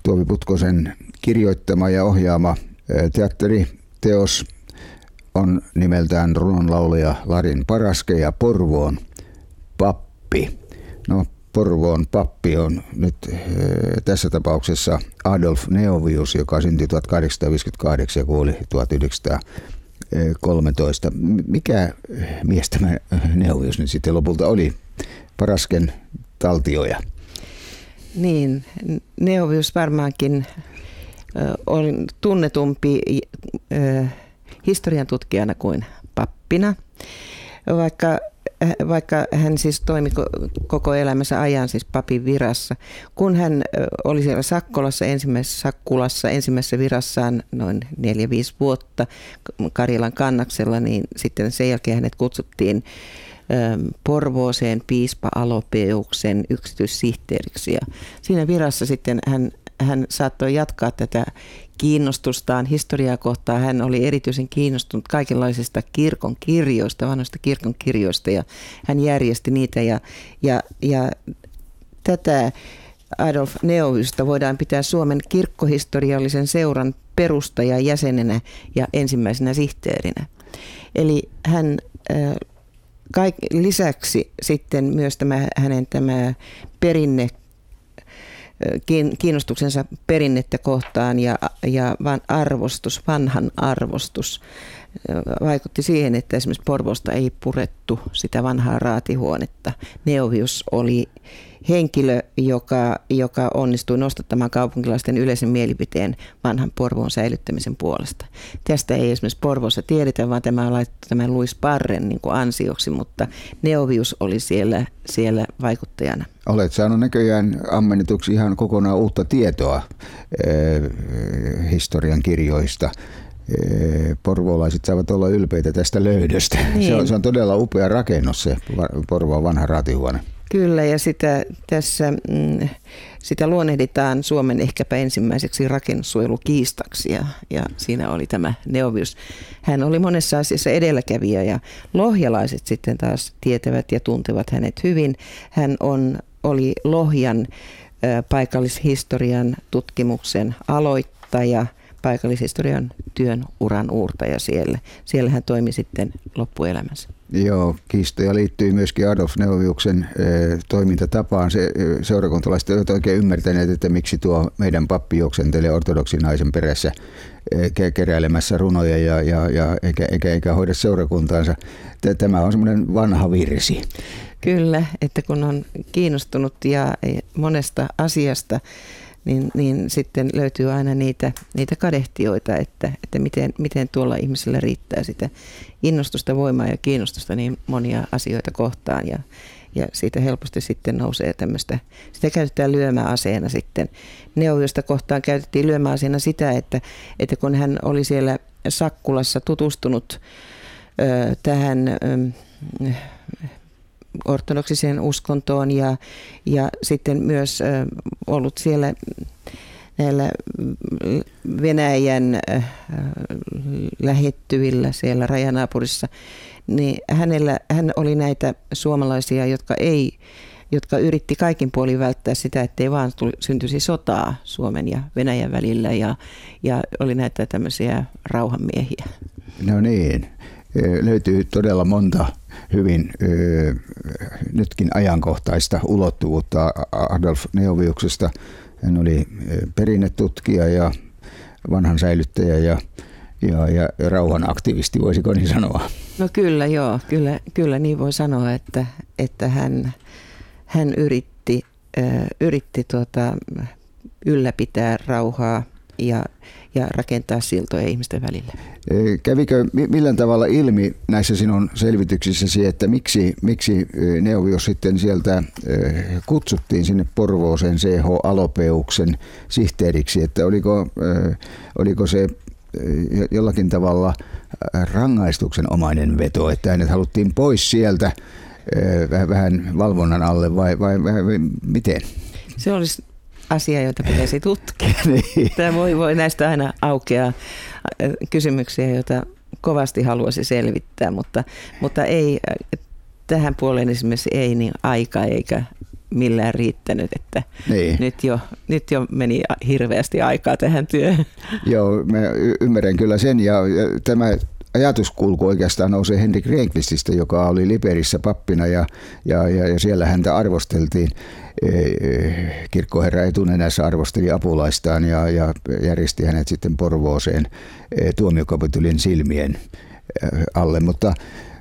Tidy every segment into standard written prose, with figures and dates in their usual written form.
Tuovi Putkosen kirjoittama ja ohjaama teatteriteos on nimeltään runonlaulaja Larin Paraske ja Porvoon pappi. No, Porvoon pappi on nyt tässä tapauksessa Adolf Neovius, joka syntyi 1858 ja kuoli 1913. Mikä mies tämä Neovius nyt sitten lopulta oli? Parasken taltioja. Niin, Neovius varmaankin oli tunnetumpi historian tutkijana kuin pappina, vaikka hän siis toimi koko elämänsä ajan siis papin virassa. Kun hän oli siellä Sakkulassa ensimmäisessä virassaan noin 4-5 vuotta Karjalan kannaksella, niin sitten sen jälkeen hänet kutsuttiin Porvooseen piispa Alopeuksen yksityissihteeriksi. Ja siinä virassa sitten hän saattoi jatkaa tätä kiinnostustaan historiaa kohtaan. Hän oli erityisen kiinnostunut kaikenlaisista kirkon kirjoista, vanhoista kirkon kirjoista, ja hän järjesti niitä. Ja tätä Adolf Neoviusta voidaan pitää Suomen kirkkohistoriallisen seuran perustajajäsenenä ja ensimmäisenä sihteerinä. Eli hän lisäksi sitten myös hänen perinne, kiinnostuksensa perinnettä kohtaan ja vanhan arvostus vaikutti siihen, että esimerkiksi Porvoosta ei purettu sitä vanhaa raatihuonetta. Neovius oli henkilö, joka onnistui nostattamaan kaupunkilaisten yleisen mielipiteen vanhan Porvoon säilyttämisen puolesta. Tästä ei esimerkiksi Porvoossa tiedetä, vaan tämä on laitettu tämän Louis Parren niin kuin ansioksi, mutta Neovius oli siellä vaikuttajana. Olet saanut näköjään ammennetuksi ihan kokonaan uutta tietoa historian kirjoista. Porvoolaiset saavat olla ylpeitä tästä löydöstä. Niin. Se on todella upea rakennus, se Porvoon vanha raatihuone. Kyllä, ja sitä luonnehditaan Suomen ehkäpä ensimmäiseksi rakennussuojelukiistaksi, ja siinä oli tämä Neovius. Hän oli monessa asiassa edelläkävijä, ja lohjalaiset sitten taas tietävät ja tuntevat hänet hyvin. Hän oli Lohjan paikallishistorian tutkimuksen aloittaja, paikallishistorian työn uran uurtaja siellä. Siellä hän toimi sitten loppuelämänsä. Joo, kiistoja liittyy myöskin Adolf Neoviuksen toimintatapaan. Seurakuntalaiset eivät oikein ymmärtäneet, että miksi tuo meidän pappi juoksentelee ortodoksinaisen perässä keräilemässä runoja eikä hoida seurakuntaansa. Tämä on semmoinen vanha virsi. Kyllä, että kun on kiinnostunut ja monesta asiasta, niin sitten löytyy aina niitä kadehtijoita, että miten tuolla ihmisellä riittää sitä innostusta, voimaa ja kiinnostusta niin monia asioita kohtaan. Ja siitä helposti sitten nousee tämmöistä, sitä käytetään lyömäaseena sitten. Neoviusta kohtaan käytettiin lyömäaseena sitä, että kun hän oli siellä Sakkulassa tutustunut tähän ortodoksiseen uskontoon ja sitten myös ollut siellä näillä Venäjän lähettyvillä siellä rajanaapurissa, niin hän oli näitä suomalaisia, jotka yritti kaikin puolin välttää sitä, ettei vaan syntyisi sotaa Suomen ja Venäjän välillä, ja oli näitä tämmöisiä rauhanmiehiä. No niin. Löytyy todella monta hyvin nytkin ajankohtaista ulottuvuutta Adolf Neoviuksesta. Hän oli perinnetutkija ja vanhan säilyttäjä ja rauhan aktivisti, voisiko niin sanoa? No kyllä, joo. Kyllä niin voi sanoa, että hän yritti ylläpitää rauhaa ja rakentaa siltoja ihmisten välillä. Kävikö millään tavalla ilmi näissä sinun selvityksissäsi, että miksi Neovius sitten sieltä kutsuttiin sinne Porvooseen C.H. Alopeuksen sihteeriksi, että oliko se jollakin tavalla rangaistuksenomainen veto, että hänet haluttiin pois sieltä vähän valvonnan alle vai miten? Se olisi asia, jota pitäisi tutkia. Niin. Tämä voi näistä aina aukeaa kysymyksiä, joita kovasti haluaisi selvittää, mutta ei tähän puoleen esimerkiksi ei niin aika millään riittänyt, että niin. nyt jo meni hirveästi aikaa tähän työhön. Joo, mä ymmärrän kyllä sen ja tämä ajatuskulku oikeastaan nousee Henrik Rehnqvististä, joka oli Liperissä pappina ja siellä häntä arvosteltiin. Kirkkoherra etunenässä arvosteli apulaistaan ja järjesti hänet sitten Porvooseen tuomiokapitulin silmien alle, mutta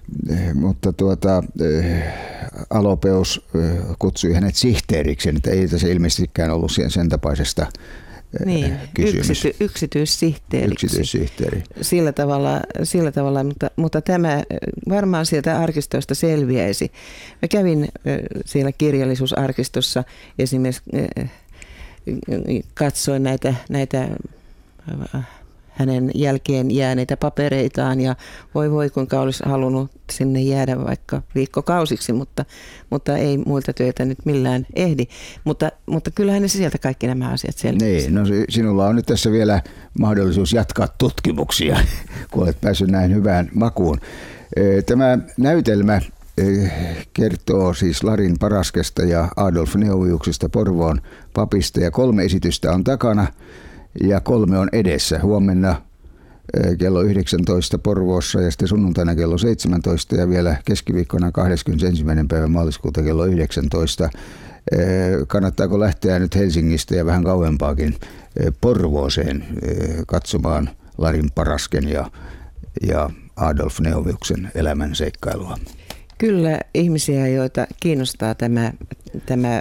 Alopeus kutsui hänet sihteeriksi, että ei tässä ilmeisestikään ollut sen tapaisesta kysymys. Yksityissihteeri. Sillä tavalla, mutta tämä varmaan sieltä arkistoista selviäisi. Mä kävin siellä kirjallisuusarkistossa esimerkiksi katsoin näitä hänen jälkeen jääneitä papereitaan ja voi kuinka olisi halunnut sinne jäädä vaikka viikkokausiksi, mutta ei muilta töitä nyt millään ehdi. Mutta kyllähän ne sieltä kaikki nämä asiat selviävät. Niin, no sinulla on nyt tässä vielä mahdollisuus jatkaa tutkimuksia, kun olet päässyt näin hyvään makuun. Tämä näytelmä kertoo siis Larin Paraskesta ja Adolf Neuviuksesta, Porvoon papista, ja 3 esitystä on takana. Ja 3 on edessä. Huomenna kello 19 Porvoossa ja sitten sunnuntaina kello 17 ja vielä keskiviikkona 21. päivä maaliskuuta kello 19. Kannattaako lähteä nyt Helsingistä ja vähän kauempaakin Porvooseen katsomaan Larin Parasken ja Adolf Neuviuksen elämän seikkailua? Kyllä ihmisiä, joita kiinnostaa tämä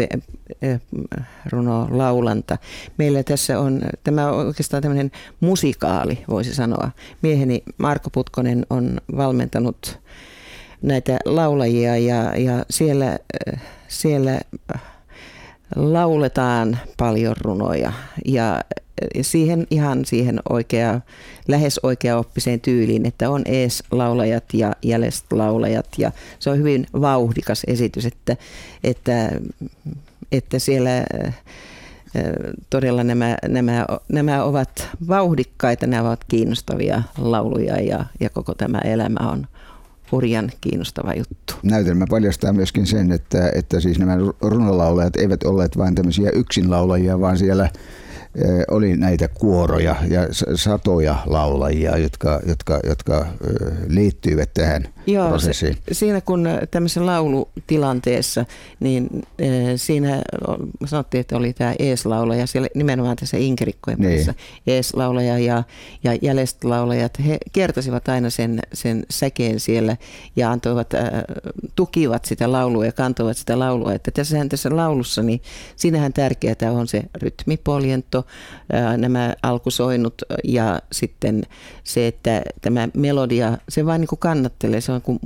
runolaulanta. Meillä tässä on tämä oikeastaan tämmöinen musikaali, voisi sanoa. Mieheni Marko Putkonen on valmentanut näitä laulajia ja siellä lauletaan paljon runoja ja siihen lähes oikeaoppiseen tyyliin, että on ees-laulajat ja jäljestä-laulajat ja se on hyvin vauhdikas esitys, että siellä todella nämä ovat vauhdikkaita, nämä ovat kiinnostavia lauluja ja koko tämä elämä on hurjan kiinnostava juttu. Näytelmä paljastaa myöskin sen, että siis nämä runolaulajat eivät olleet vain tämmöisiä yksinlaulajia, vaan siellä oli näitä kuoroja ja satoja laulajia, jotka liittyivät tähän prosessiin. Siinä kun tämmöisessä laulutilanteessa, niin siinä sanottiin, että oli tämä ees-laulaja, siellä nimenomaan tässä inkerikkojen parissa ees-laulaja ja jäljestä-laulajat, he kiertasivat aina sen säkeen siellä ja tukivat sitä laulua ja kantoivat sitä laulua. Että tässä laulussa, niin siinähän tärkeää on se rytmipoljento, nämä alkusoinnut ja sitten se, että tämä melodia, se vain niin kuin kannattelee, se on kuin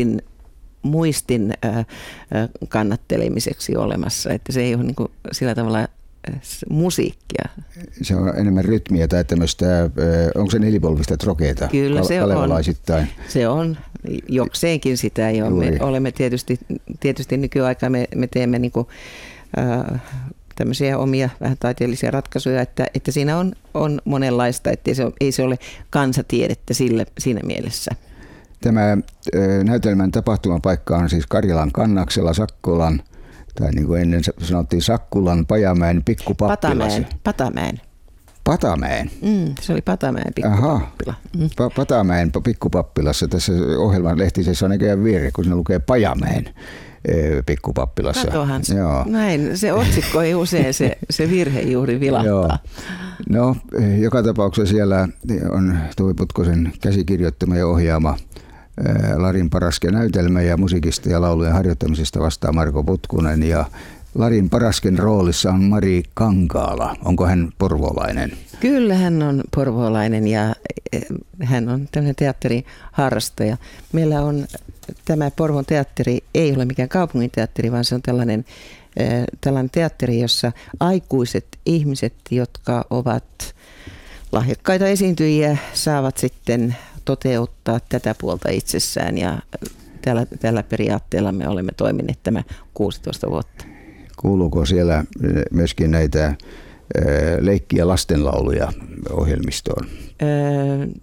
muistin kannattelemiseksi olemassa, että se ei ole niin kuin sillä tavalla musiikkia. Se on enemmän rytmiä tai tämmöistä, onko se nelipolvista trokeeta? Kyllä se on. Se on jokseenkin sitä jo. Me olemme tietysti nykyaikaa me teemme niin kuin, tämmöisiä omia vähän taiteellisia ratkaisuja, että siinä on monenlaista, että ei se ole kansatiedettä siinä mielessä. Tämä näytelmän tapahtumapaikka on siis Karjalan Kannaksella, Sakkolan, tai niin kuin ennen sanottiin Sakkulan, Pajamäen pikkupappilassa. Patamäen? Se oli Patamäen pikkupappila. Patamäen pikkupappilassa. Tässä ohjelman lehtisessä on näköjään virhe, kun siinä lukee Pajamäen pikkupappilassa. Katohan se. Joo. Näin, se otsikko ei usein se virhe juuri vilahtaa. Joo. No, joka tapauksessa siellä on Tuovi Putkosen käsikirjoittama ja ohjaama Larin Parasken näytelmä ja musiikista ja laulujen harjoittamisesta vastaa Marko Putkonen ja Larin Parasken roolissa on Mari Kankaala. Onko hän porvoolainen? Kyllä hän on porvoolainen ja hän on tämmöinen teatteriharrastaja. Meillä on tämä Porvoon teatteri, ei ole mikään kaupungin teatteri, vaan se on tällainen teatteri, jossa aikuiset ihmiset, jotka ovat lahjakkaita esiintyjiä, saavat sitten toteuttaa tätä puolta itsessään ja tällä periaatteella me olemme toimineet tämä 16 vuotta. Kuuluuko siellä myöskin näitä leikki- ja lastenlauluja ohjelmistoon?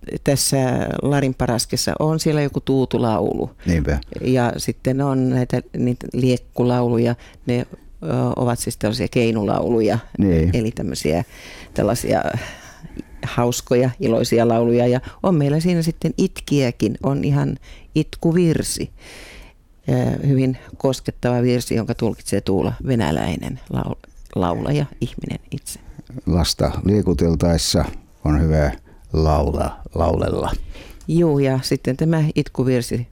tässä Larin Paraskessa on siellä joku tuutulaulu. Niinpä. Ja sitten on niitä liekkulauluja, ne ovat siis tällaisia keinulauluja, niin. Eli tällaisia hauskoja, iloisia lauluja. Ja on meillä siinä sitten itkiäkin, on ihan itkuvirsi. Hyvin koskettava virsi, jonka tulkitsee Tuula Venäläinen, laulaja, ihminen itse. Lasta liikuteltaessa on hyvä laulella. Joo, ja sitten tämä itkuvirsi,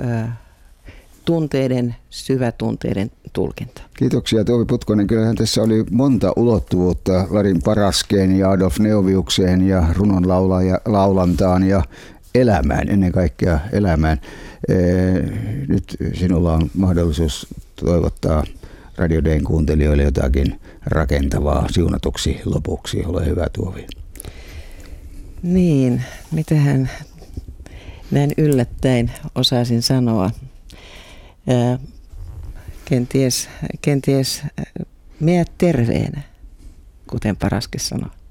syvätunteiden tulkinta. Kiitoksia Toivi Putkonen. Kyllähän tässä oli monta ulottuvuutta Larin Paraskeen ja Adolf Neuviukseen ja runon laulantaan ja elämään, ennen kaikkea elämään. Nyt sinulla on mahdollisuus toivottaa Radio D:n kuuntelijoille jotakin rakentavaa siunatuksi lopuksi. Ole hyvä, Tuovi. Niin, mitähän näin yllättäen osaisin sanoa. Kenties mene terveenä, kuten Paraske sanoo.